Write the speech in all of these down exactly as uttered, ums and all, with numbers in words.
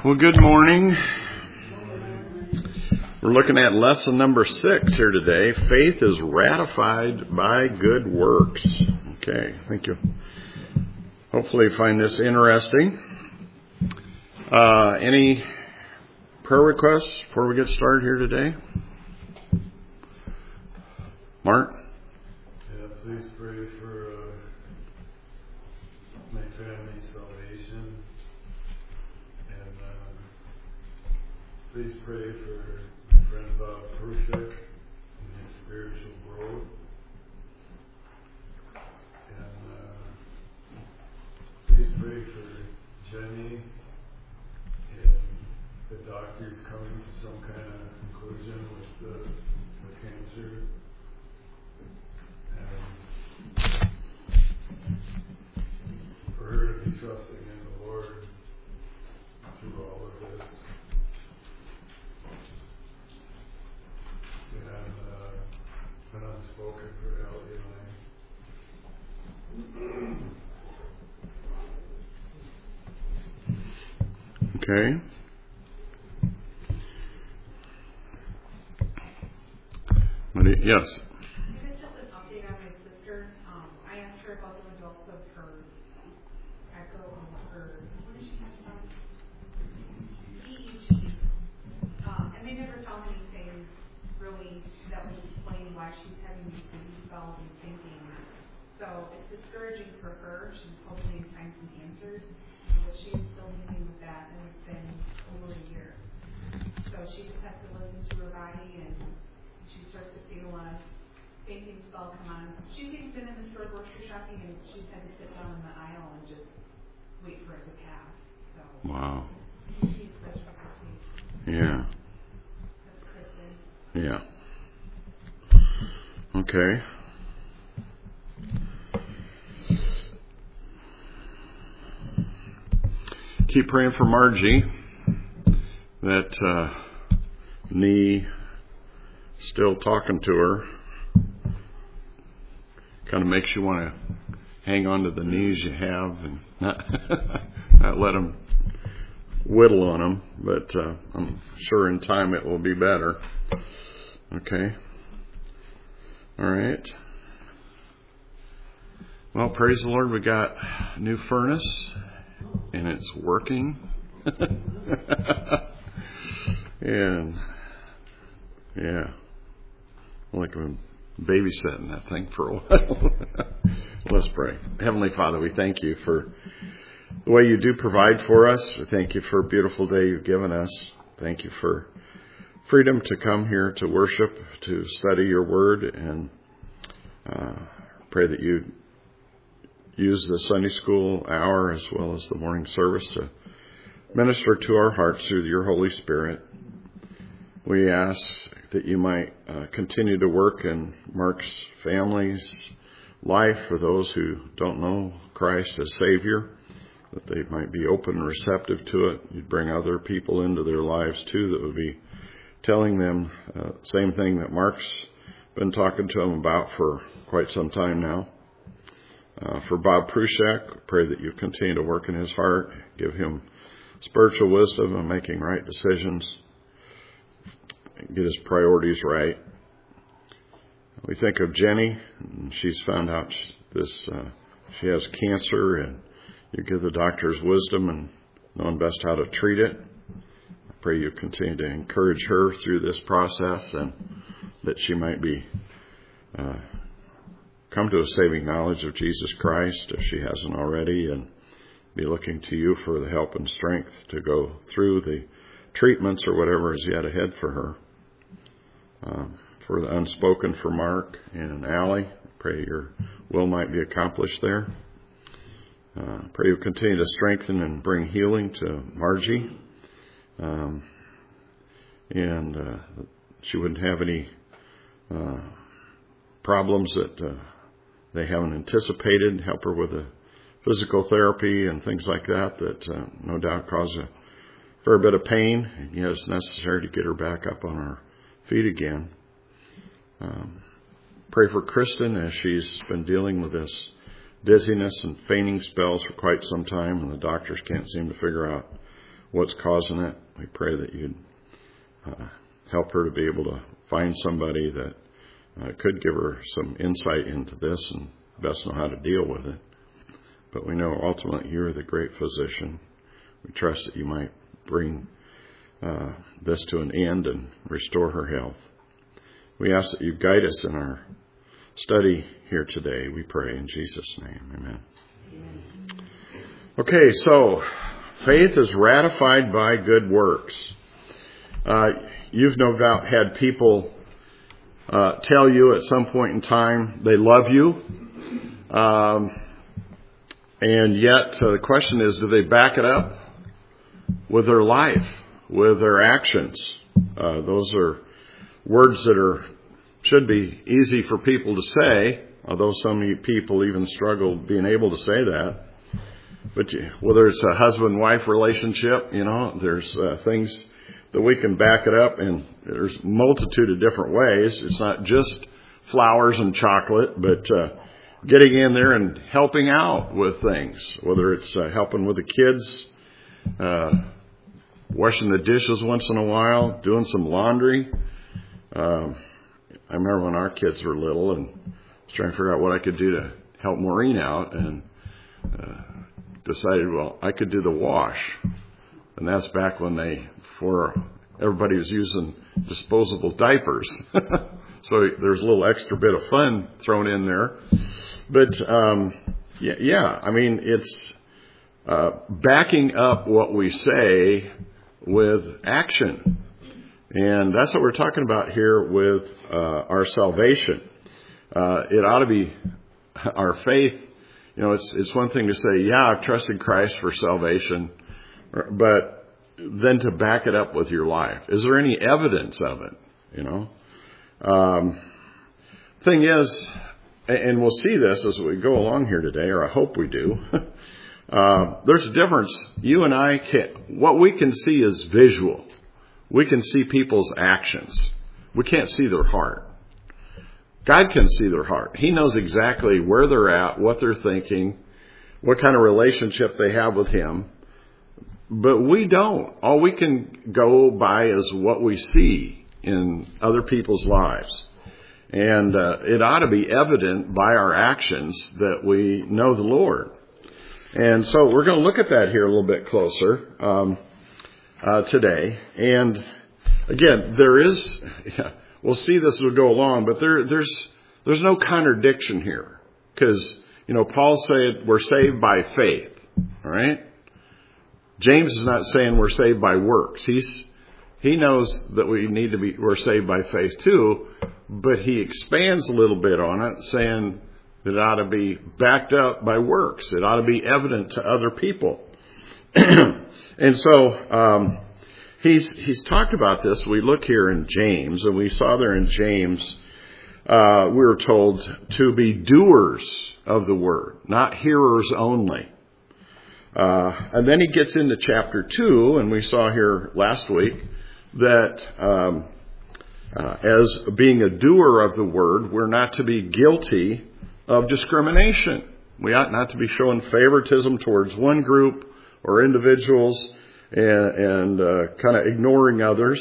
Well, good morning. We're looking at lesson number six here today. Faith is ratified by good works. Okay, thank you. Hopefully you find this interesting. Uh, any prayer requests before we get started here today? Mark? Yeah, please pray for uh, my family's salvation. And uh, please pray for my friend Bob Prushek and his spiritual growth. And uh, please pray for Jenny and the doctors coming to some kind of conclusion with the, the cancer. And for her to be trusting in the Lord through all of this. And uh, an unspoken for Ellie and I. Okay. What do you, yes. Can I just an update on my sister? Um, I asked her about the results of her echo on her, what did she have about? E E G. Um, and they never found anything really that would explain why she's having these dizzy spells and fainting. So it's discouraging for her. She's hoping to find some answers. But she is still dealing with that, and it's been over a year. So she just has to listen to her body, and she starts to feel a fainting spell come on. She's even been in the store grocery shopping, and she's had to sit down in the aisle and just wait for it to pass. So Wow. she's such a Christy. Yeah. That's Kristen. Yeah. Okay. Keep praying for Margie. That uh, knee, still talking to her, kind of makes you want to hang on to the knees you have and not, not let them whittle on them. But uh, I'm sure in time it will be better. Okay. All right. Well, praise the Lord. We got a new furnace. And it's working. and yeah, like I've been babysitting that thing for a while. Let's pray. Heavenly Father, we thank you for the way you do provide for us. We thank you for a beautiful day you've given us. Thank you for freedom to come here to worship, to study your word, and uh, pray that you use the Sunday school hour as well as the morning service to minister to our hearts through your Holy Spirit. We ask that you might uh, continue to work in Mark's family's life for those who don't know Christ as Savior, that they might be open and receptive to it. You'd bring other people into their lives too that would be telling them uh, the same thing that Mark's been talking to them about for quite some time now. Uh, for Bob Prushek, pray that you continue to work in his heart, give him spiritual wisdom and making right decisions, get his priorities right. We think of Jenny, and she's found out this uh, she has cancer, and you give the doctors wisdom and knowing best how to treat it. I pray you continue to encourage her through this process, and that she might be uh, come to a saving knowledge of Jesus Christ if she hasn't already, and be looking to you for the help and strength to go through the treatments or whatever is yet ahead for her. Um, for the unspoken for Mark and Allie, pray your will might be accomplished there. Uh, pray you continue to strengthen and bring healing to Margie, um, and uh, she wouldn't have any uh, problems that uh, they haven't anticipated. Help her with a physical therapy and things like that that uh, no doubt cause a fair bit of pain. And yet it's necessary to get her back up on her feet again. Um, pray for Kristen as she's been dealing with this dizziness and fainting spells for quite some time, and the doctors can't seem to figure out what's causing it. We pray that you'd uh, help her to be able to find somebody that uh, could give her some insight into this and best know how to deal with it. But we know ultimately you're the great physician. We trust that you might bring uh, this to an end and restore her health. We ask that you guide us in our study here today. We pray in Jesus' name. Amen. Amen. Okay, so faith is ratified by good works. Uh, you've no doubt had people uh, tell you at some point in time they love you. Um, and yet uh, the question is, do they back it up with their life, with their actions? Uh, those are words that are should be easy for people to say, although some people even struggle being able to say that. But whether it's a husband-wife relationship, you know, there's uh, things that we can back it up, and there's a multitude of different ways. It's not just flowers and chocolate, but uh, getting in there and helping out with things, whether it's uh, helping with the kids, uh, washing the dishes once in a while, doing some laundry. Um, I remember when our kids were little and I was trying to figure out what I could do to help Maureen out, and uh, decided, well, I could do the wash. And that's back when they, before everybody was using disposable diapers. So there's a little extra bit of fun thrown in there. But, um, yeah, yeah, I mean, it's uh, backing up what we say with action. And that's what we're talking about here with uh, our salvation. Uh, it ought to be our faith. You know, it's it's one thing to say, yeah, I've trusted Christ for salvation, but then to back it up with your life. Is there any evidence of it? You know, um, thing is, and we'll see this as we go along here today, or I hope we do. uh, there's a difference. You and I can, what we can see is visual. We can see people's actions. We can't see their heart. God can see their heart. He knows exactly where they're at, what they're thinking, what kind of relationship they have with Him. But we don't. All we can go by is what we see in other people's lives. And uh, it ought to be evident by our actions that we know the Lord. And so we're going to look at that here a little bit closer. Um, Uh, today. And again, there is, yeah, we'll see this as we go along, but there, there's, there's no contradiction here. Because, you know, Paul said we're saved by faith. All right? James is not saying we're saved by works. He's, he knows that we need to be, we're saved by faith too, but he expands a little bit on it, saying that it ought to be backed up by works. It ought to be evident to other people. And so um, he's he's talked about this. We look here in James, and we saw there in James, uh, we were told to be doers of the word, not hearers only. Uh, and then he gets into chapter two, and we saw here last week that um, uh, as being a doer of the word, we're not to be guilty of discrimination. We ought not to be showing favoritism towards one group or individuals, and, and uh, kind of ignoring others.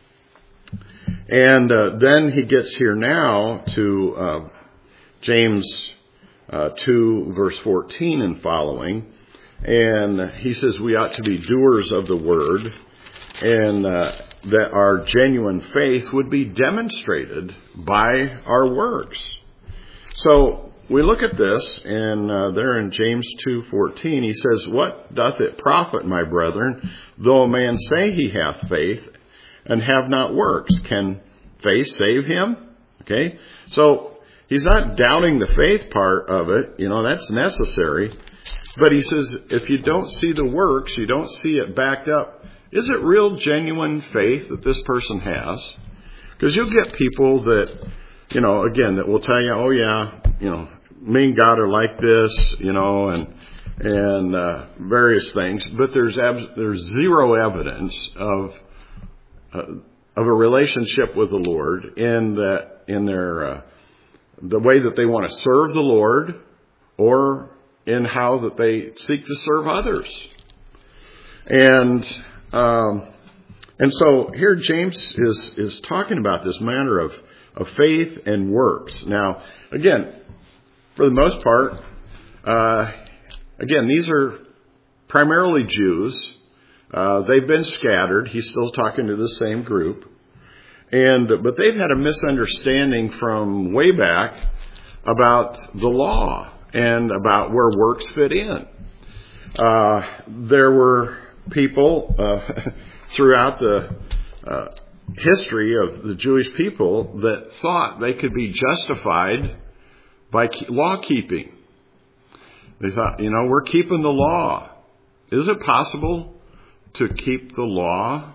And uh, then he gets here now to uh, James uh, two, verse fourteen and following. And he says we ought to be doers of the word, and uh, that our genuine faith would be demonstrated by our works. So we look at this, and uh, there in James two fourteen, he says, "What doth it profit, my brethren, though a man say he hath faith, and have not works? Can faith save him?" Okay, so he's not doubting the faith part of it. You know, that's necessary. But he says, if you don't see the works, you don't see it backed up, is it real, genuine faith that this person has? Because you'll get people that, you know, again, that will tell you, oh yeah, you know, me and God are like this, you know, and and uh, various things, but there's abs- there's zero evidence of uh, of a relationship with the Lord in that in their uh, the way that they want to serve the Lord, or in how that they seek to serve others. And Um, and so here James is, is talking about this matter of, of faith and works. Now, again, for the most part, uh, again, these are primarily Jews. Uh, they've been scattered. He's still talking to the same group. And, but they've had a misunderstanding from way back about the law and about where works fit in. Uh, there were people uh, throughout the uh, history of the Jewish people that thought they could be justified by law keeping. They thought, you know, we're keeping the law. Is it possible to keep the law?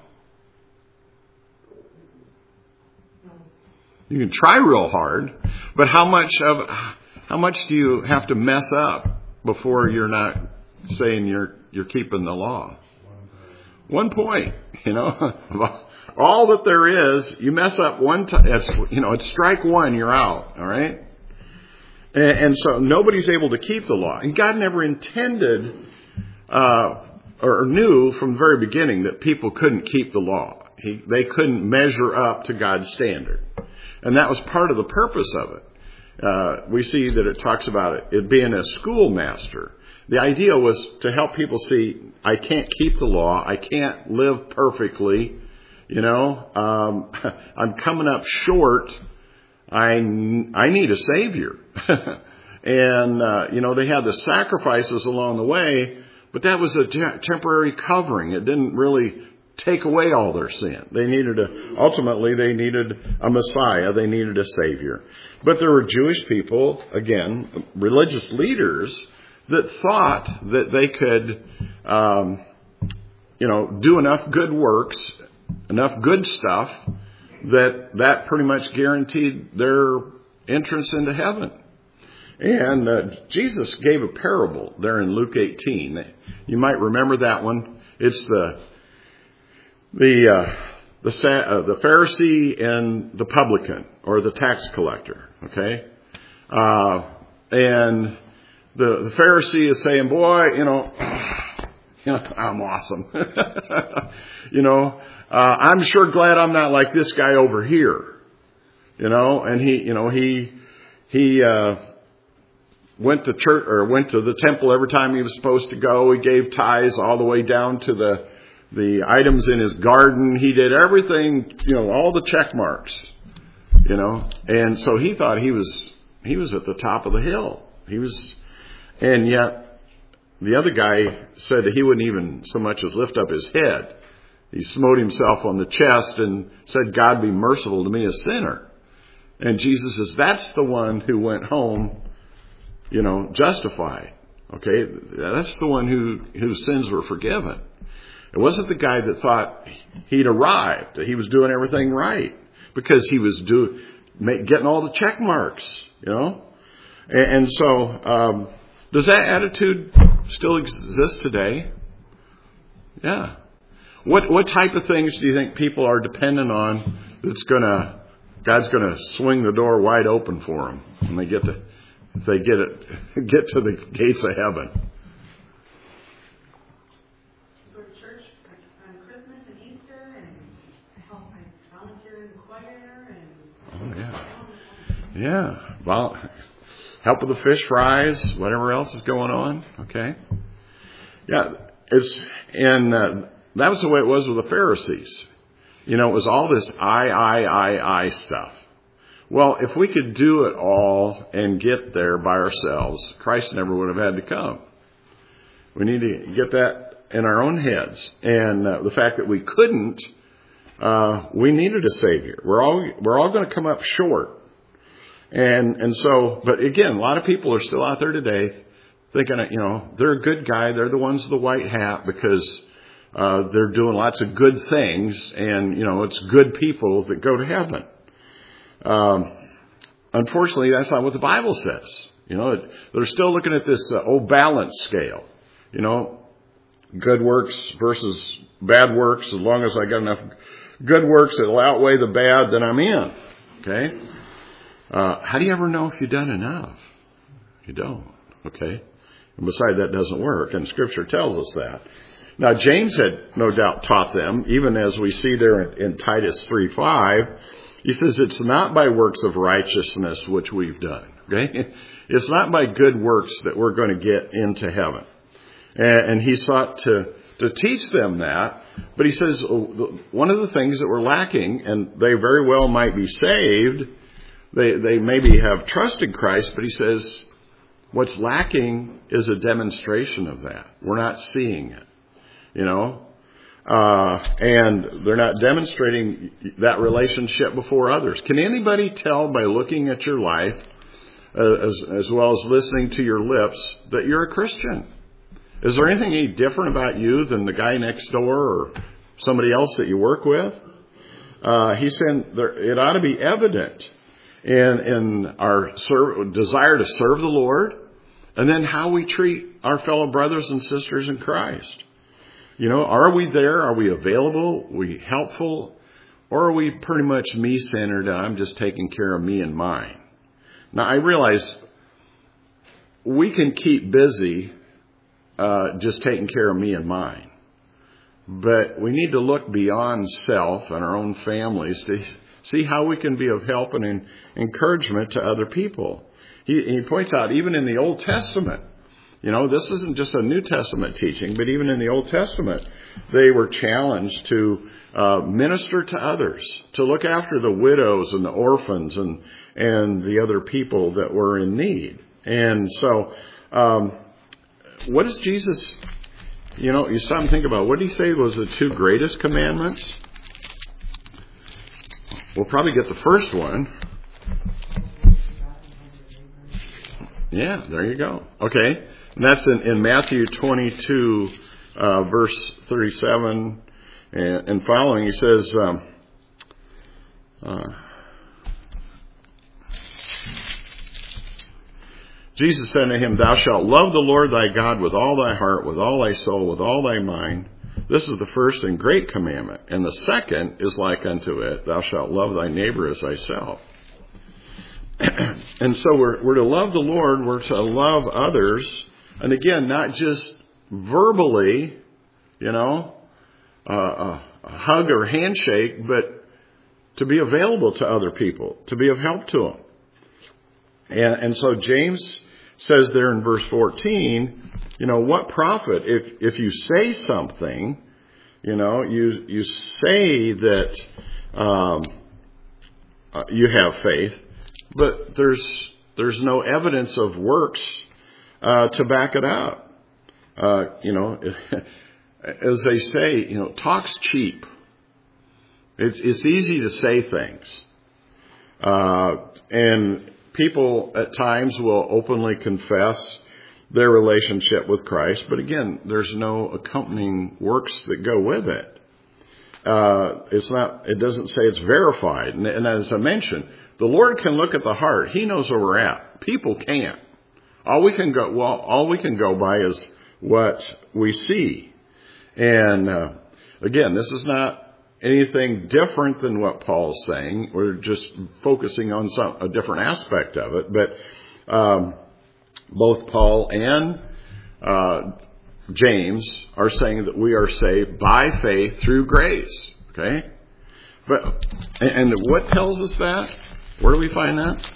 You can try real hard, but how much of how much do you have to mess up before you're not saying you're you're keeping the law? One point, you know, all that there is, you mess up one time. It's, you know, it's strike one, you're out. All right, and, and so nobody's able to keep the law, and God never intended uh, or knew from the very beginning that people couldn't keep the law. He, they couldn't measure up to God's standard. And that was part of the purpose of it. Uh, we see that it talks about it, it being a schoolmaster. The idea was to help people see, I can't keep the law. I can't live perfectly. You know, um, I'm coming up short. I, I need a Savior. and, uh, you know, they had the sacrifices along the way, but that was a te- temporary covering. It didn't really take away all their sin. They needed a, ultimately they needed a Messiah. They needed a Savior. But there were Jewish people, again, religious leaders that thought that they could, um, you know, do enough good works, enough good stuff that that pretty much guaranteed their entrance into heaven. And uh, Jesus gave a parable there in Luke eighteen. You might remember that one. It's the The uh, the uh, the Pharisee and the publican, or the tax collector. Okay, uh, and the the Pharisee is saying, "Boy, you know, you know I'm awesome. you know, uh, I'm sure glad I'm not like this guy over here. You know." And he, you know, he he uh, went to church or went to the temple every time he was supposed to go. He gave tithes all the way down to the the items in his garden. He did everything, you know, all the check marks, you know. And so he thought he was he was at the top of the hill. He was, and yet the other guy said that he wouldn't even so much as lift up his head. He smote himself on the chest and said, "God, be merciful to me, a sinner." And Jesus says, that's the one who went home, you know, justified. Okay, that's the one who whose sins were forgiven. It wasn't the guy that thought he'd arrived, that he was doing everything right, because he was do, getting all the check marks, you know. And, and so, um, does that attitude still exist today? Yeah. What what type of things do you think people are dependent on that's gonna God's gonna swing the door wide open for them when they get to if they get it get to the gates of heaven? Go to church on Christmas and Easter and help volunteer in the choir and oh yeah, yeah. Well, help with the fish fries, whatever else is going on. Okay, yeah. It's and. Uh, That was the way it was with the Pharisees. You know, it was all this I, I, I, I stuff. Well, if we could do it all and get there by ourselves, Christ never would have had to come. We need to get that in our own heads. And uh, the fact that we couldn't, uh, we needed a Savior. We're all we're all going to come up short. And and so, but again, a lot of people are still out there today thinking, you know, they're a good guy. They're the ones with the white hat because Uh, they're doing lots of good things, and, you know, it's good people that go to heaven. Um, unfortunately, that's not what the Bible says. You know, they're still looking at this uh, old balance scale. You know, good works versus bad works. As long as I got enough good works that will outweigh the bad, then I'm in. Okay? Uh, how do you ever know if you've done enough? You don't. Okay? And besides, that doesn't work, and Scripture tells us that. Now, James had no doubt taught them, even as we see there in, in Titus three five, he says it's not by works of righteousness which we've done. Okay? It's not by good works that we're going to get into heaven. And, and he sought to, to teach them that. But he says one of the things that we're lacking, and they very well might be saved, they, they maybe have trusted Christ, but he says what's lacking is a demonstration of that. We're not seeing it, you know, uh, and they're not demonstrating that relationship before others. Can anybody tell by looking at your life, uh, as, as well as listening to your lips, that you're a Christian? Is there anything any different about you than the guy next door or somebody else that you work with? Uh, he's saying there, it ought to be evident in, in our serve, desire to serve the Lord, and then how we treat our fellow brothers and sisters in Christ. You know, are we there? Are we available? Are we helpful? Or are we pretty much me-centered? I'm just taking care of me and mine. Now, I realize we can keep busy Uh, just taking care of me and mine. But we need to look beyond self and our own families to see how we can be of help and in, encouragement to other people. He, he points out, even in the Old Testament, you know, this isn't just a New Testament teaching, but even in the Old Testament, they were challenged to uh, minister to others, to look after the widows and the orphans and, and the other people that were in need. And so, um, what does Jesus, you know, you stop and think about, what did he say was the two greatest commandments? We'll probably get the first one. Yeah, there you go. Okay. And that's in, in Matthew twenty-two, uh, verse thirty-seven and, and following. He says, um, uh, Jesus said to him, "Thou shalt love the Lord thy God with all thy heart, with all thy soul, with all thy mind. This is the first and great commandment. And the second is like unto it, thou shalt love thy neighbor as thyself." And so we're, we're to love the Lord, we're to love others. And again, not just verbally, you know, uh, a, a hug or handshake, but to be available to other people, to be of help to them. And, and so James says there in verse fourteen, you know, what profit if, if you say something, you know, you, you say that, um, uh, you have faith, but there's, there's no evidence of works, uh, to back it up. Uh, you know, as they say, you know, talk's cheap. It's, it's easy to say things. Uh, and, People at times will openly confess their relationship with Christ, but again, there's no accompanying works that go with it. Uh, it's not. It doesn't say it's verified. And, and as I mentioned, the Lord can look at the heart. He knows where we're at. People can't. All we can go. Well, all we can go by is what we see. And uh, again, this is not anything different than what Paul's saying. We're just focusing on some a different aspect of it. But um, both Paul and uh, James are saying that we are saved by faith through grace. Okay? But and, and what tells us that? Where do we find that?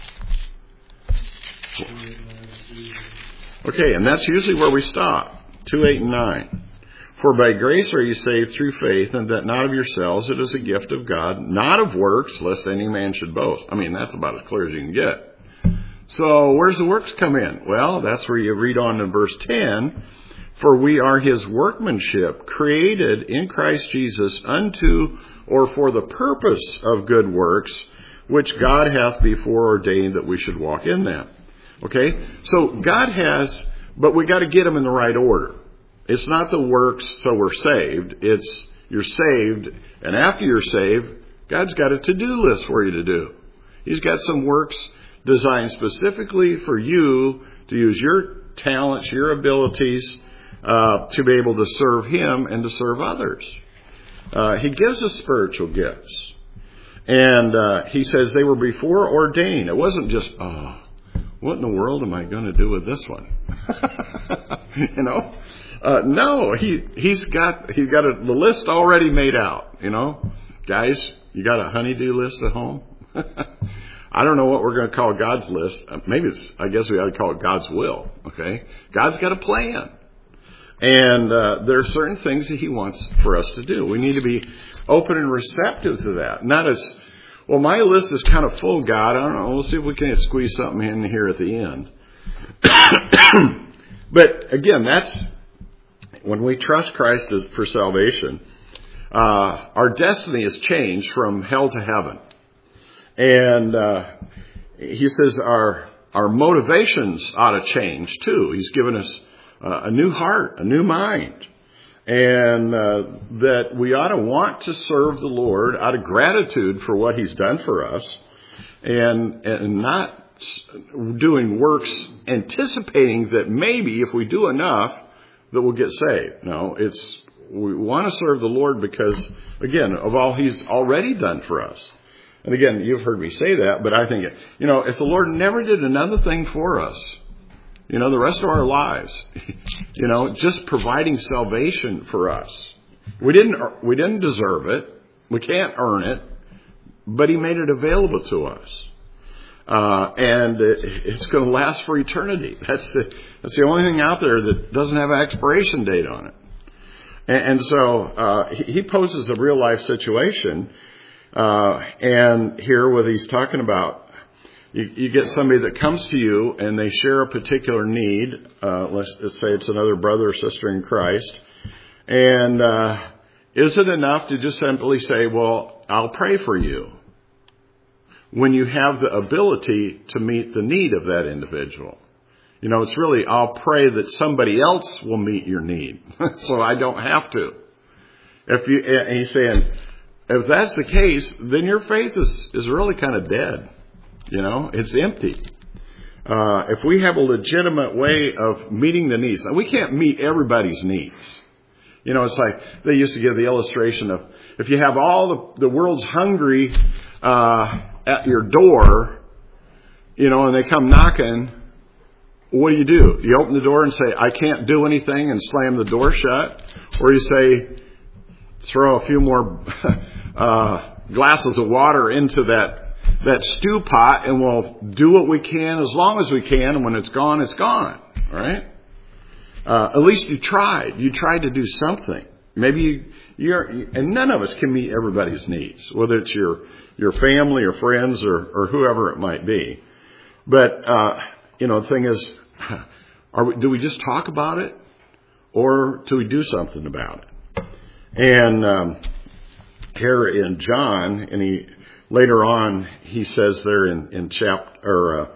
Okay, and that's usually where we stop. two, eight, and nine. For by grace are you saved through faith, and that not of yourselves, it is a gift of God, not of works, lest any man should boast. I mean, that's about as clear as you can get. So where's the works come in? Well, that's where you read on in verse ten. For we are his workmanship, created in Christ Jesus unto or for the purpose of good works, which God hath before ordained that we should walk in them. Okay? So God has, but we got to get them in the right order. It's not the works so we're saved. It's you're saved, and after you're saved, God's got a to-do list for you to do. He's got some works designed specifically for you to use your talents, your abilities, uh, to be able to serve Him and to serve others. Uh, he gives us spiritual gifts. And uh, He says they were before ordained. It wasn't just, oh, what in the world am I going to do with this one? you know, uh, no, he he's got he's got a, the list already made out. You know, guys, you got a honey-do list at home? I don't know what we're going to call God's list. Maybe it's, I guess we ought to call it God's will. Okay, God's got a plan, and uh, there are certain things that He wants for us to do. We need to be open and receptive to that. Not as, well, my list is kind of full, God. I don't know. We'll see if we can squeeze something in here at the end. But again, that's when we trust Christ for salvation. Uh, our destiny is changed from hell to heaven. And uh, he says our our motivations ought to change too. He's given us uh, a new heart, a new mind, and uh, that we ought to want to serve the Lord out of gratitude for what He's done for us, and and not doing works anticipating that maybe if we do enough that we'll get saved. No, it's we want to serve the Lord because, again, of all He's already done for us. And again, you've heard me say that, but I think, you know, if the Lord never did another thing for us, you know, the rest of our lives, you know, just providing salvation for us. We didn't, we didn't deserve it. We can't earn it, but He made it available to us. Uh, and it, it's going to last for eternity. That's the, that's the only thing out there that doesn't have an expiration date on it. And, and so, uh, he, he poses a real life situation. Uh, and here what he's talking about, you, you get somebody that comes to you and they share a particular need. Uh, let's, let's say it's another brother or sister in Christ. And, uh, is it enough to just simply say, well, I'll pray for you, when you have the ability to meet the need of that individual? You know, it's really, I'll pray that somebody else will meet your need so I don't have to. If you, and he's saying, if that's the case, then your faith is, is really kind of dead. You know, it's empty. Uh, if we have a legitimate way of meeting the needs, and we can't meet everybody's needs. You know, it's like they used to give the illustration of, if you have all the, the world's hungry uh, at your door, you know, and they come knocking, what do you do? You open the door and say, I can't do anything, and slam the door shut? Or you say, throw a few more uh, glasses of water into that that stew pot, and we'll do what we can as long as we can, and when it's gone, it's gone. All right? Uh, at least you tried. You tried to do something. Maybe you, you're, and none of us can meet everybody's needs, whether it's your your family or friends or, or whoever it might be. But uh, you know, the thing is, are we, do we just talk about it, or do we do something about it? And um, here in John, and he later on he says there in in chapter or uh,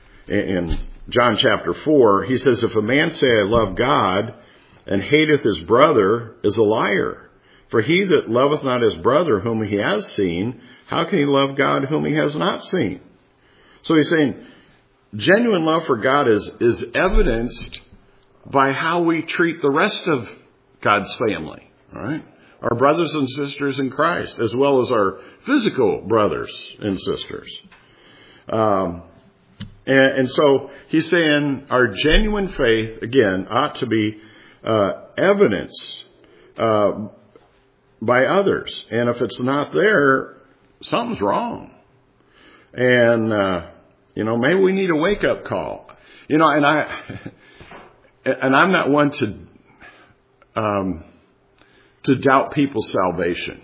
in John chapter four, he says, if a man say, I love God, and hateth his brother, is a liar. For he that loveth not his brother whom he has seen, how can he love God whom he has not seen? So he's saying, genuine love for God is, is evidenced by how we treat the rest of God's family, all right? Our brothers and sisters in Christ, as well as our physical brothers and sisters. Um, and, and so he's saying our genuine faith, again, ought to be uh, evidenced uh, by others. And if it's not there, something's wrong. And, uh, you know, maybe we need a wake-up call. You know, and I, and I'm not one to, um, to doubt people's salvation.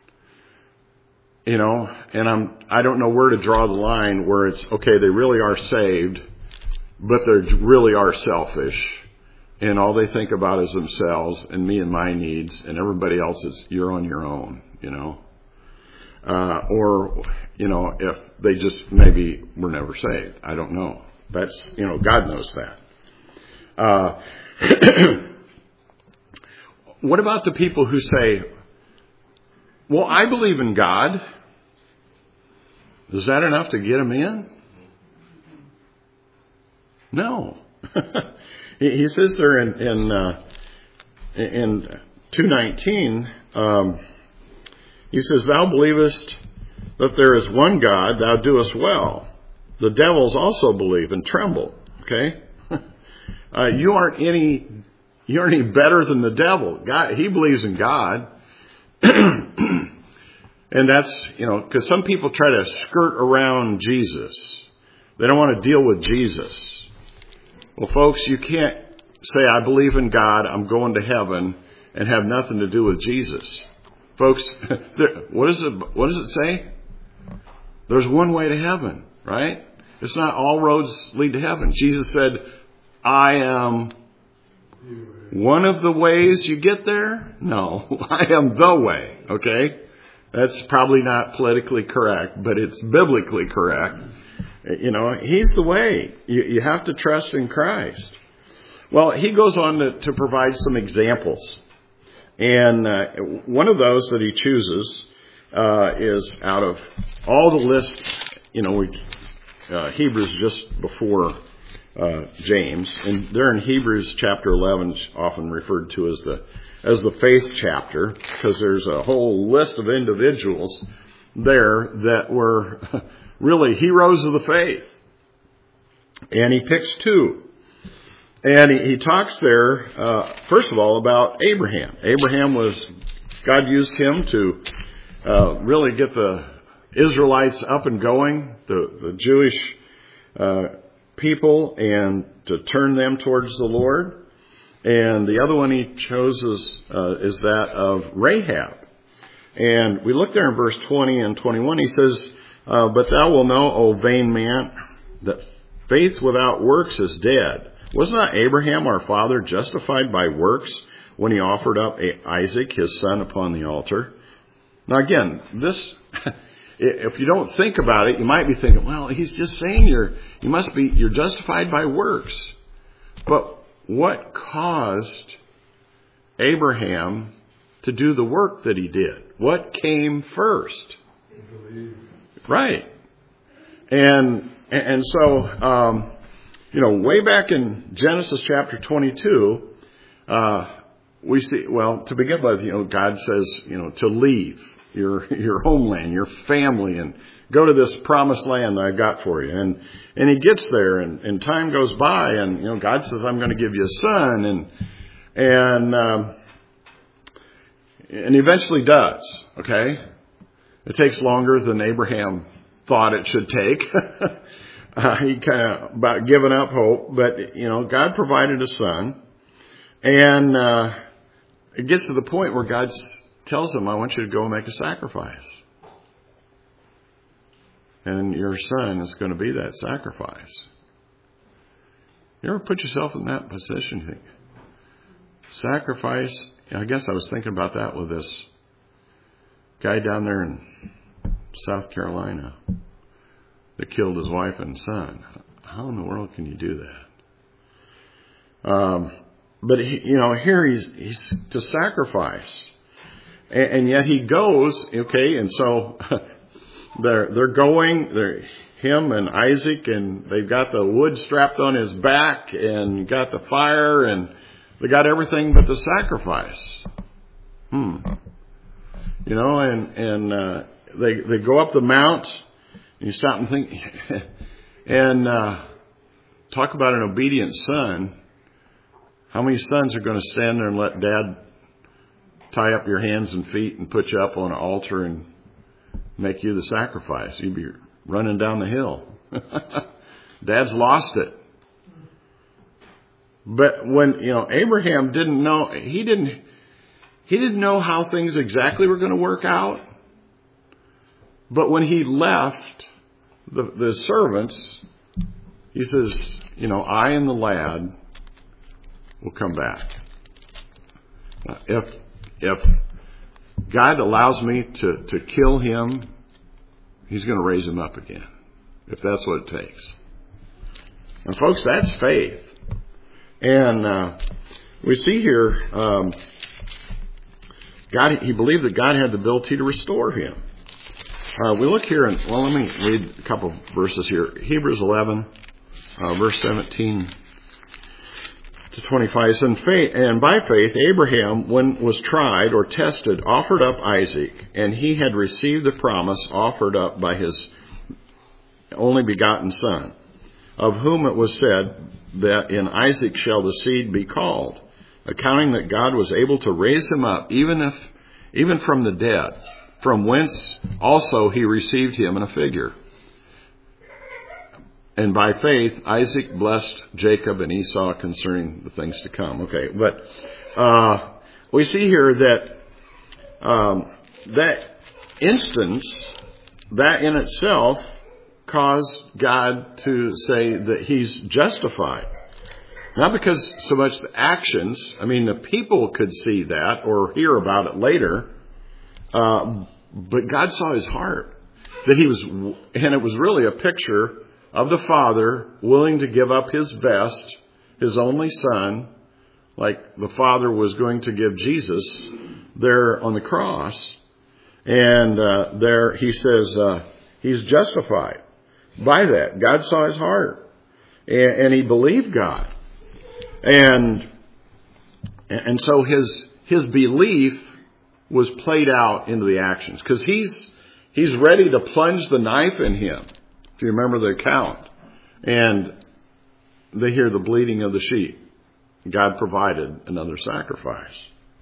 You know, and I'm, I don't know where to draw the line where it's, okay, they really are saved, but they really are selfish. And all they think about is themselves and me and my needs, and everybody else is, you're on your own, you know. Uh, or, you know, if they just maybe were never saved. I don't know. That's, you know, God knows that. Uh, what about the people who say, well, I believe in God. Is that enough to get them in? No. He says there in in, uh, in two nineteen, um, he says, thou believest that there is one God, thou doest well. the devils also believe and tremble. Okay? Uh, you aren't any, you aren't any better than the devil. God, he believes in God. And that's, you know, because some people try to skirt around Jesus. They don't want to deal with Jesus. Well, folks, you can't say, I believe in God, I'm going to heaven, and have nothing to do with Jesus. Folks, what does it, what does it say? There's one way to heaven, right? It's not all roads lead to heaven. Jesus said, I am one of the ways you get there? No, I am the way, okay? That's probably not politically correct, but it's biblically correct. You know, he's the way. You, you have to trust in Christ. Well, he goes on to, to provide some examples. And uh, one of those that he chooses uh, is out of all the list, you know, we, uh, Hebrews just before uh, James. And there in Hebrews chapter eleven, often referred to as the as the faith chapter, because there's a whole list of individuals there that were really heroes of the faith. And he picks two. And he, he talks there, uh, first of all, about Abraham. Abraham was, God used him to uh, really get the Israelites up and going, the, the Jewish uh, people, and to turn them towards the Lord. And the other one he chooses uh, is that of Rahab. And we look there in verse twenty and twenty-one. He says, uh, but thou wilt know, O vain man, that faith without works is dead. Was not Abraham our father justified by works when he offered up Isaac, his son, upon the altar? Now again, this, if you don't think about it, you might be thinking, well, he's just saying you're, you must be, you're justified by works. But what caused Abraham to do the work that he did? What came first? Right. And, and so, um, you know, way back in Genesis chapter twenty-two, uh, we see, well, to begin with, you know, God says, you know, to leave your, your homeland, your family, and go to this promised land that I've got for you. And, and he gets there, and, and time goes by, and, you know, God says, I'm going to give you a son, and, and, um, and eventually does, okay? It takes longer than Abraham thought it should take. uh, he kind of about given up hope, but, you know, God provided a son, and, uh, it gets to the point where God tells him, I want you to go and make a sacrifice. And your son is going to be that sacrifice. You ever put yourself in that position? Sacrifice. I guess I was thinking about that with this guy down there in South Carolina that killed his wife and son. How in the world can you do that? Um, but he, you know, here he's he's to sacrifice, and, and yet he goes. Okay, and so. They're, they're going, they're, him and Isaac, and they've got the wood strapped on his back, and got the fire, and they got everything but the sacrifice. Hmm. You know, and, and, uh, they, they go up the mount, and you stop and think, and, uh, talk about an obedient son. How many sons are going to stand there and let dad tie up your hands and feet and put you up on an altar and make you the sacrifice? You'd be running down the hill. Dad's lost it. But when, you know, Abraham didn't know, he didn't, he didn't know how things exactly were going to work out. But when he left the, the servants, he says, you know, I and the lad will come back. If, if, God allows me to, to kill him, he's going to raise him up again, if that's what it takes. And folks, that's faith. And uh, we see here, um, God, he believed that God had the ability to restore him. Uh, we look here, and well, let me read a couple verses here. Hebrews eleven, uh, verse seventeen to twenty-five. And, faith, and by faith, Abraham, when was tried or tested, offered up Isaac, and he had received the promise offered up by his only begotten Son, of whom it was said that in Isaac shall the seed be called, accounting that God was able to raise him up, even if, even from the dead, from whence also he received him in a figure. And by faith, Isaac blessed Jacob and Esau concerning the things to come. Okay, but uh, we see here that um, that instance, that in itself, caused God to say that he's justified. Not because so much the actions, I mean, the people could see that or hear about it later, uh, but God saw his heart. That he was, and it was really a picture of the Father willing to give up his best, his only Son, like the Father was going to give Jesus there on the cross. And uh, there he says uh, he's justified by that. God saw his heart, and, and he believed God. And and so his his belief was played out into the actions, because he's he's ready to plunge the knife in him. If you remember the account, and they hear the bleating of the sheep, God provided another sacrifice.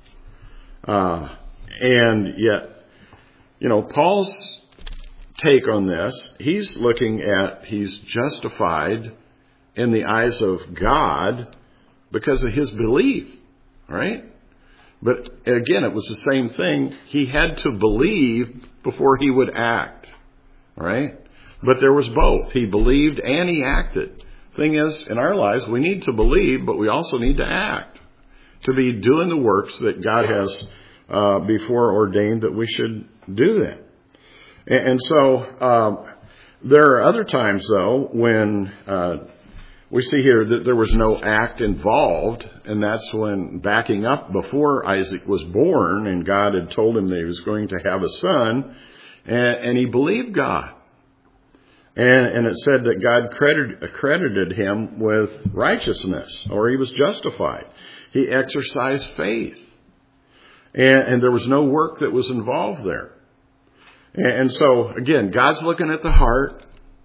Uh, and yet, you know, Paul's take on this, he's looking at he's justified in the eyes of God because of his belief, right? But again, it was the same thing. He had to believe before he would act, all right? But there was both. He believed and he acted. Thing is, in our lives, we need to believe, but we also need to act, to be doing the works that God has uh, before ordained that we should do that. And, and so um, there are other times, though, when uh, we see here that there was no act involved, and that's when, backing up before Isaac was born, and God had told him that he was going to have a son, and, and he believed God. And, and it said that God credited, accredited him with righteousness, or he was justified. He exercised faith. And, and there was no work that was involved there. And, and so, again, God's looking at the heart,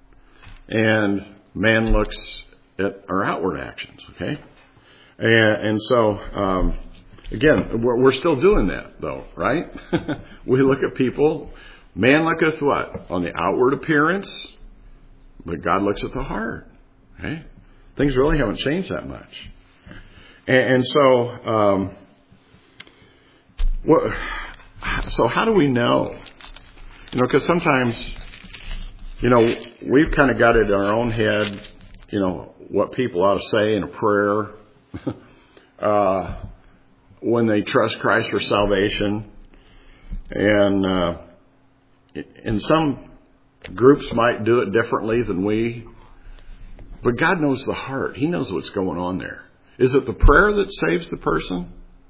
and man looks at our outward actions, okay? And, and so, um, again, we're, we're still doing that, though, right? We look at people. Man looketh what? On the outward appearance. But God looks at the heart. Okay? Things really haven't changed that much. And, and so, um, what, so how do we know? You know, because sometimes, you know, we've kind of got it in our own head, you know, what people ought to say in a prayer uh, when they trust Christ for salvation. And uh, in some groups might do it differently than we. But God knows the heart. He knows what's going on there. Is it the prayer that saves the person?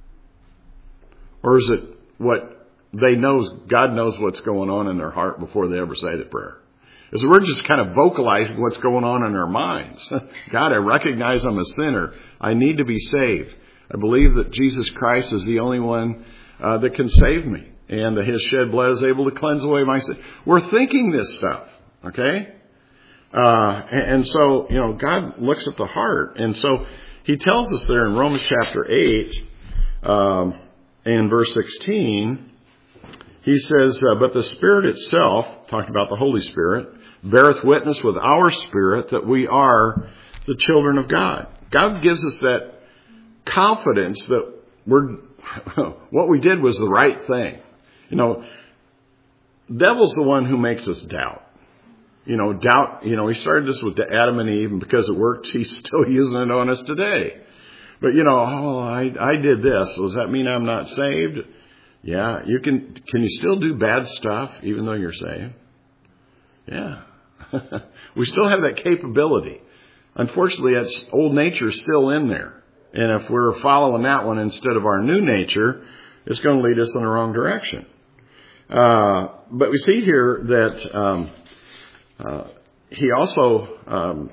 Or is it what they knows, God knows what's going on in their heart before they ever say the prayer? Is it we're just kind of vocalizing what's going on in our minds. God, I recognize I'm a sinner. I need to be saved. I believe that Jesus Christ is the only one uh, that can save me. And his shed blood is able to cleanse away my sin. We're thinking this stuff, okay? Uh, and, and so, you know, God looks at the heart. And so he tells us there in Romans chapter eight, um, and verse sixteen, he says, uh, but the Spirit itself, talking about the Holy Spirit, beareth witness with our spirit that we are the children of God. God gives us that confidence that we're what we did was the right thing. You know, devil's the one who makes us doubt. You know, doubt, you know, he started this with Adam and Eve, and because it worked, he's still using it on us today. But, you know, oh, I, I did this. Does that mean I'm not saved? Yeah, you can, can you still do bad stuff even though you're saved? Yeah. We still have that capability. Unfortunately, that's old nature is still in there. And if we're following that one instead of our new nature, it's going to lead us in the wrong direction. Uh, but we see here that um, uh, he also um,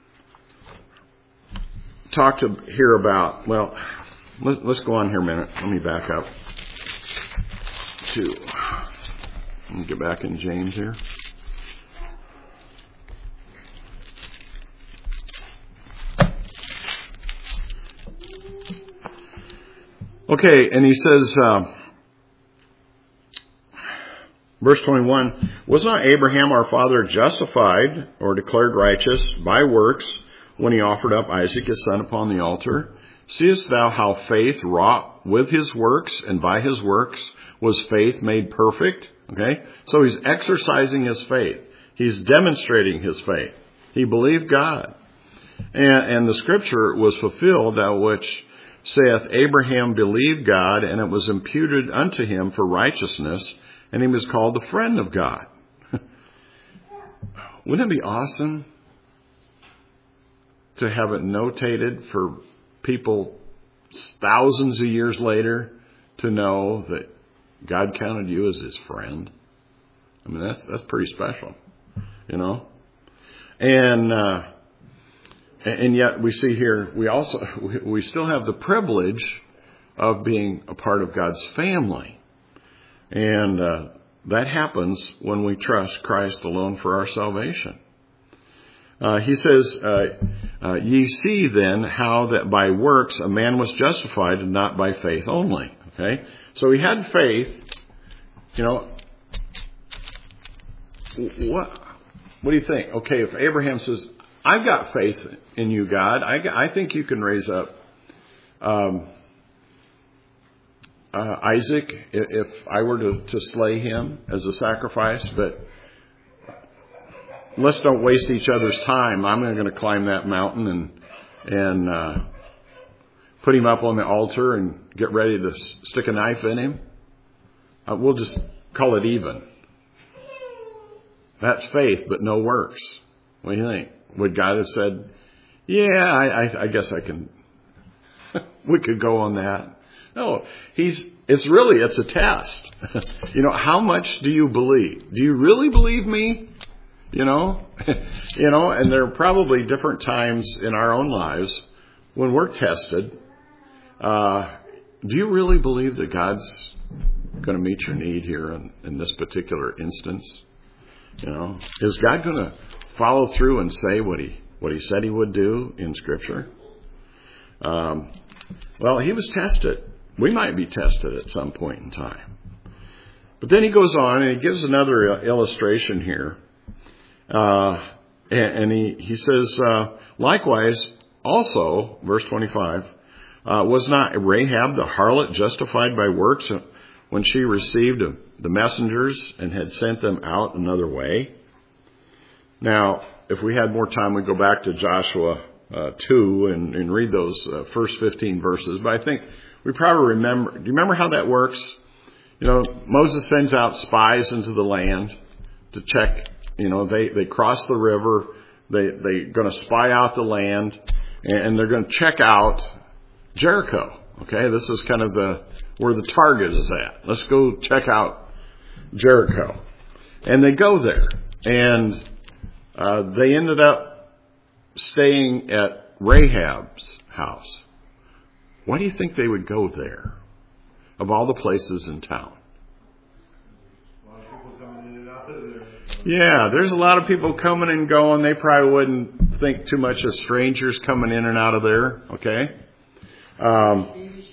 talked to, here about, well, let, let's go on here a minute. Let me back up to, let me get back in James here. Okay, and he says, uh, verse twenty-one, was not Abraham our father justified or declared righteous by works when he offered up Isaac his son upon the altar? Seest thou how faith wrought with his works, and by his works was faith made perfect? Okay, so he's exercising his faith. He's demonstrating his faith. He believed God. And, and the scripture was fulfilled, that which saith, Abraham believed God, and it was imputed unto him for righteousness, and he was called the friend of God. Wouldn't it be awesome to have it notated for people thousands of years later to know that God counted you as his friend? I mean, that's that's pretty special, you know. And uh, and yet we see here we also we still have the privilege of being a part of God's family, and uh, that happens when we trust Christ alone for our salvation. Uh, he says, uh, uh, ye see then how that by works a man was justified and not by faith only. Okay, so he had faith. You know, what? What do you think? Okay, if Abraham says, "I've got faith in you, God. I, I think you can raise up um, uh, Isaac if I were to, to slay him as a sacrifice, but let's don't waste each other's time. I'm going to climb that mountain and and uh, put him up on the altar and get ready to stick a knife in him. Uh, we'll just call it even." That's faith, but no works. What do you think? Would God have said, "Yeah, I, I, I guess I can." We could go on that. No, he's. It's really it's a test. You know, how much do you believe? Do you really believe me? You know, you know, and there are probably different times in our own lives when we're tested. Uh, do you really believe that God's going to meet your need here in, in this particular instance? You know, is God going to follow through and say what he what he said he would do in Scripture? Um, well, he was tested. We might be tested at some point in time. But then he goes on and he gives another illustration here. Uh, and, and he, he says, uh, likewise, also, verse twenty-five, uh, was not Rahab the harlot justified by works when she received the messengers and had sent them out another way? Now, if we had more time, we'd go back to Joshua uh, two and, and read those uh, first fifteen verses. But I think we probably remember, do you remember how that works? You know, Moses sends out spies into the land to check. You know, they, they cross the river. They, they're going to spy out the land, and they're going to check out Jericho. Okay, this is kind of the where the target is at. Let's go check out Jericho. And they go there, and uh, they ended up staying at Rahab's house. Why do you think they would go there, of all the places in town? Yeah, there's a lot of people coming and going. They probably wouldn't think too much of strangers coming in and out of there. Okay. Um,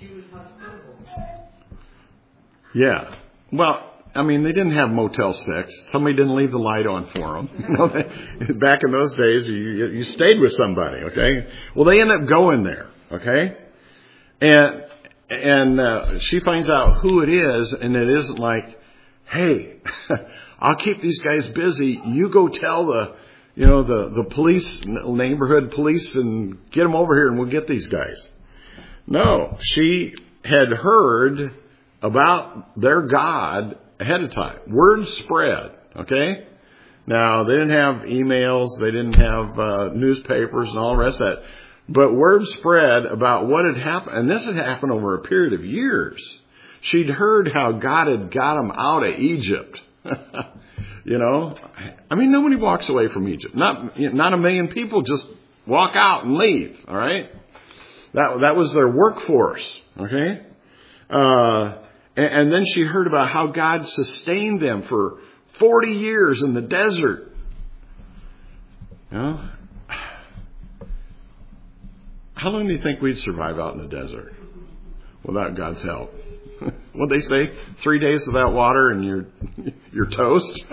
yeah. Well, I mean, they didn't have Motel six. Somebody didn't leave the light on for them. You know, they, back in those days, you you stayed with somebody. Okay. Well, they end up going there. Okay. And and uh, she finds out who it is, and it isn't like, hey. I'll keep these guys busy. You go tell the, you know, the, the police, neighborhood police, and get them over here and we'll get these guys. No, she had heard about their God ahead of time. Word spread, okay? Now, they didn't have emails. They didn't have uh, newspapers and all the rest of that. But word spread about what had happened. And this had happened over a period of years. She'd heard how God had got them out of Egypt. You know, I mean, nobody walks away from Egypt. Not not a million people just walk out and leave. All right, that that was their workforce. Okay, uh, and, and then she heard about how God sustained them for forty years in the desert. You know, how long do you think we'd survive out in the desert? without God's help. What they say? Three days without water and you're you're toast.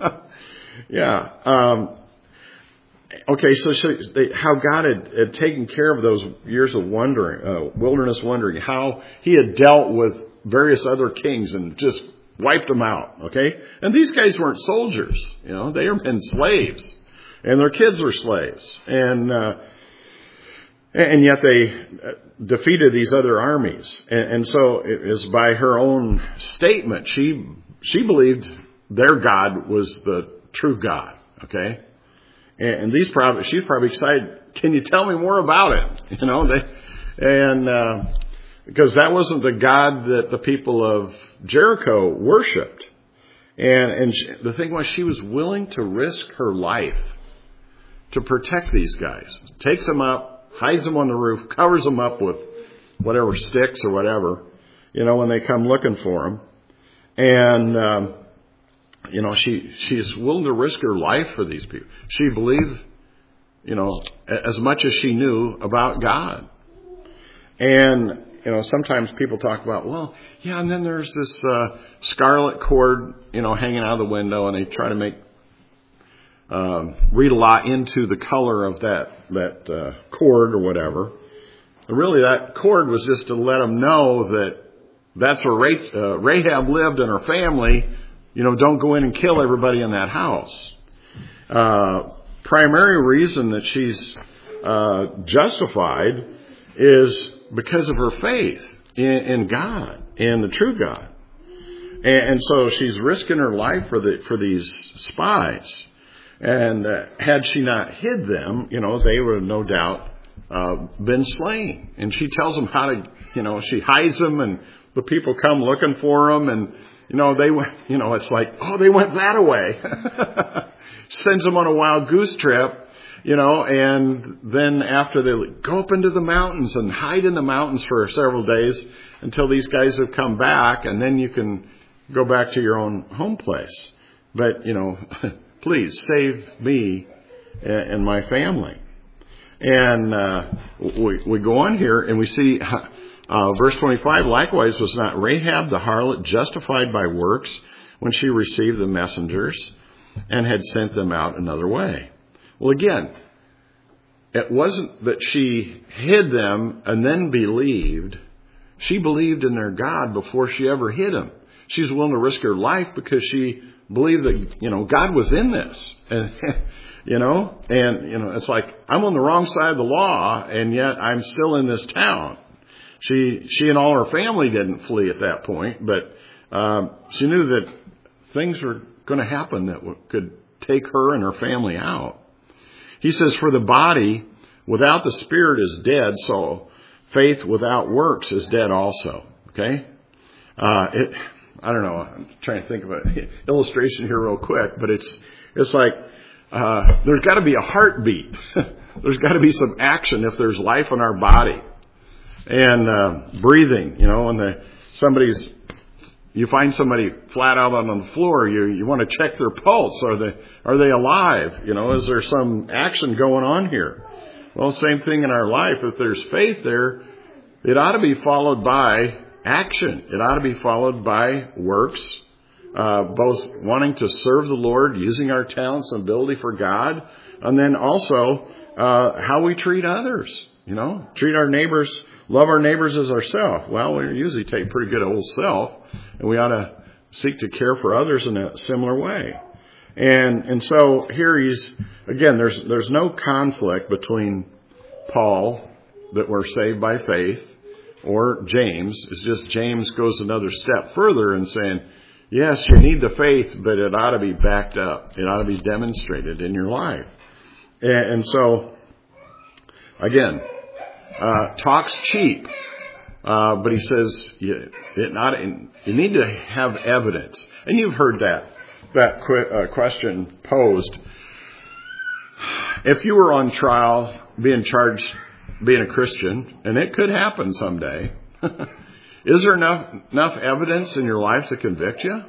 Yeah. Um, okay. So, so they, how God had, had taken care of those years of wandering, uh, wilderness wandering, how He had dealt with various other kings and just wiped them out. Okay. And these guys weren't soldiers. You know, they had been slaves, and their kids were slaves, and uh, and yet they defeated these other armies. And, and so it is by her own statement, she she believed their God was the true God. Okay, and, and these probably she's probably excited. Can you tell me more about it? You know, they and uh, because that wasn't the God that the people of Jericho worshipped. And and she, the thing was, she was willing to risk her life to protect these guys. Takes them up, hides them on the roof, covers them up with whatever sticks or whatever, you know, when they come looking for them. And, um, you know, she she's willing to risk her life for these people. She believed, you know, as much as she knew about God. And, you know, sometimes people talk about, well, yeah, and then there's this uh, scarlet cord, you know, hanging out of the window, and they try to make Um, read a lot into the color of that that uh, cord or whatever. And really, that cord was just to let them know that that's where Rah- uh, Rahab lived and her family. You know, don't go in and kill everybody in that house. Uh, primary reason that she's uh, justified is because of her faith in, in God, in the true God, and, and so she's risking her life for the for these spies. And uh, had she not hid them, you know, they would have no doubt uh, been slain. And she tells them how to, you know, she hides them, and the people come looking for them, and you know they went, you know, it's like, oh, they went that away. Sends them on a wild goose trip, you know, and then after they go up into the mountains and hide in the mountains for several days until these guys have come back, and then you can go back to your own home place. But you know. Please save me and my family. And uh, we, we go on here and we see uh, verse twenty-five, likewise was not Rahab the harlot justified by works when she received the messengers and had sent them out another way? Well, again, it wasn't that she hid them and then believed. She believed in their God before she ever hid them. She's willing to risk her life because she believe that, you know, God was in this, and, you know, and, you know, it's like, I'm on the wrong side of the law, and yet I'm still in this town. She, she and all her family didn't flee at that point, but, um, she knew that things were going to happen that could take her and her family out. He says, for the body without the spirit is dead, so faith without works is dead also. Okay? Uh, it, I don't know. I'm trying to think of an illustration here real quick, but it's it's like uh, there's got to be a heartbeat. There's got to be some action if there's life in our body, and uh, breathing. You know, when the somebody's you find somebody flat out on the floor, you you want to check their pulse. Are they are they alive? You know, is there some action going on here? Well, same thing in our life. If there's faith there, it ought to be followed by action. It ought to be followed by works, uh, both wanting to serve the Lord, using our talents and ability for God, and then also uh, how we treat others. You know, treat our neighbors, love our neighbors as ourselves. Well, we usually take pretty good old self, and we ought to seek to care for others in a similar way. And and so here he's again. There's there's no conflict between Paul that we're saved by faith, or James. It's just James goes another step further and saying, yes, you need the faith, but it ought to be backed up. It ought to be demonstrated in your life. And, and so, again, uh, talk's cheap, uh, but he says you, it not, you need to have evidence. And you've heard that that qu- uh, question posed. If you were on trial, being charged being a Christian, and it could happen someday, is there enough enough evidence in your life to convict you?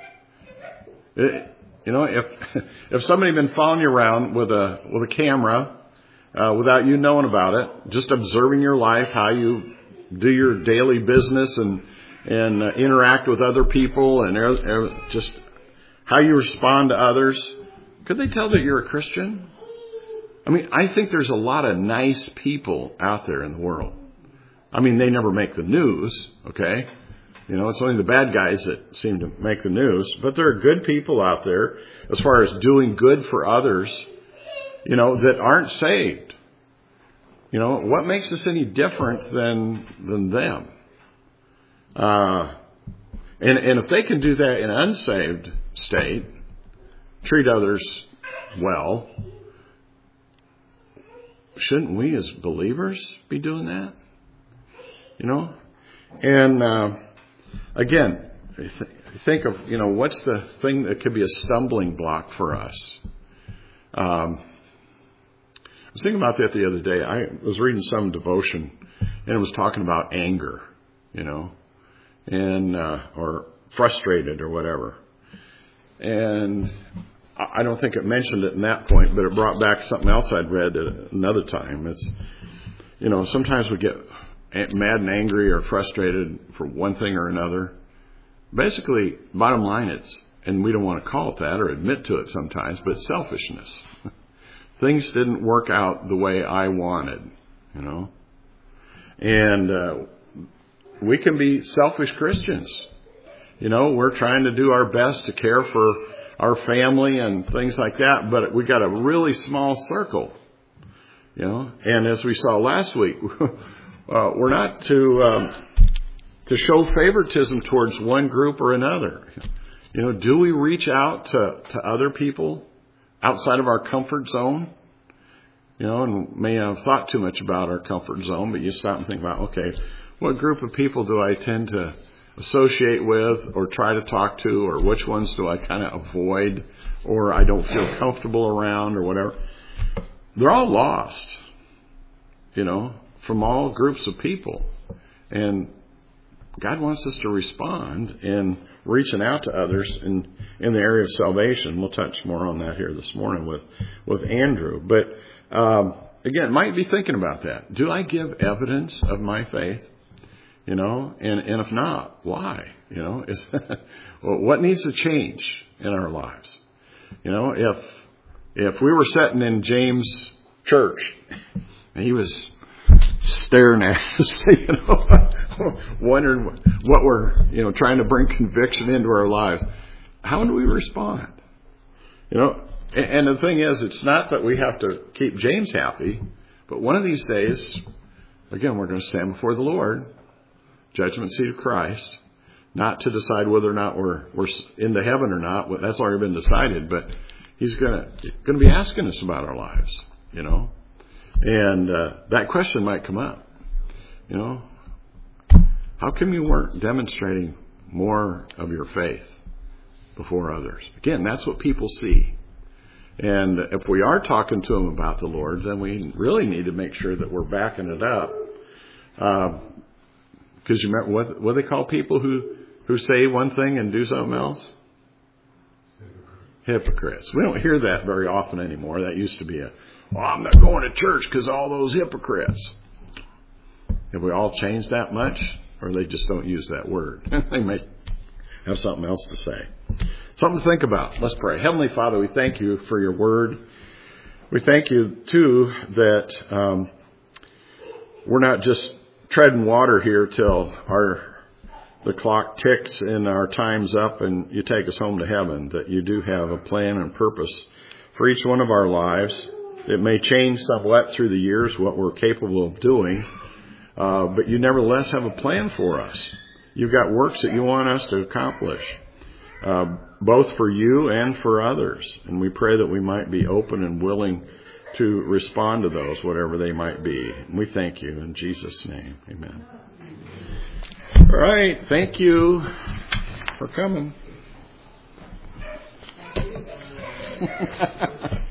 It, you know, if if somebody had been following you around with a with a camera uh, without you knowing about it, just observing your life, how you do your daily business and and uh, interact with other people and er, er, just how you respond to others, could they tell that you're a Christian? I mean, I think there's a lot of nice people out there in the world. I mean, they never make the news, okay? You know, it's only the bad guys that seem to make the news. But there are good people out there as far as doing good for others, you know, that aren't saved. You know, what makes us any different than than them? Uh, and, and if they can do that in an unsaved state, treat others well, shouldn't we as believers be doing that? You know? And, uh, again, think of, you know, what's the thing that could be a stumbling block for us? Um, I was thinking about that the other day. I was reading some devotion, and it was talking about anger, you know, and uh, or frustrated or whatever. And I don't think it mentioned it in that point, but it brought back something else I'd read at another time. It's, you know, sometimes we get mad and angry or frustrated for one thing or another. Basically, bottom line, it's, and we don't want to call it that or admit to it sometimes, but it's selfishness. Things didn't work out the way I wanted, you know. And uh, we can be selfish Christians. You know, we're trying to do our best to care for our family and things like that, but we got a really small circle, you know. And as we saw last week, uh, we're not to um, to show favoritism towards one group or another. You know, do we reach out to, to other people outside of our comfort zone? You know, and may not have thought too much about our comfort zone, but you stop and think about, okay, what group of people do I tend to associate with or try to talk to, or which ones do I kind of avoid or I don't feel comfortable around or whatever? They're all lost, you know, from all groups of people. And God wants us to respond in reaching out to others in, in the area of salvation. We'll touch more on that here this morning with, with Andrew. But um, again, might be thinking about that. Do I give evidence of my faith? You know, and, and if not, why? You know, is, well, what needs to change in our lives? You know, if if we were sitting in James' church and he was staring at us, you know, wondering what we're, you know, trying to bring conviction into our lives, how do we respond? You know, and, and the thing is, it's not that we have to keep James happy, but one of these days, again, we're going to stand before the Lord, judgment seat of Christ, not to decide whether or not we're we're into heaven or not. That's already been decided, but He's going to going to be asking us about our lives, you know. And uh, that question might come up, you know. How come you weren't demonstrating more of your faith before others? Again, that's what people see. And if we are talking to them about the Lord, then we really need to make sure that we're backing it up. Because uh, you remember what, what they call people who, who say one thing and do something else? Hypocrites. We don't hear that very often anymore. That used to be a, well, I'm not going to church because all those hypocrites. Have we all changed that much? Or they just don't use that word? They may have something else to say. Something to think about. Let's pray. Heavenly Father, we thank you for your word. We thank you, too, that um, we're not just treading water here till our the clock ticks and our time's up and you take us home to heaven, that you do have a plan and purpose for each one of our lives. It may change somewhat through the years what we're capable of doing, uh, but you nevertheless have a plan for us. You've got works that you want us to accomplish, uh, both for you and for others. And we pray that we might be open and willing to respond to those, whatever they might be. And we thank you in Jesus' name. Amen. All right. Thank you for coming.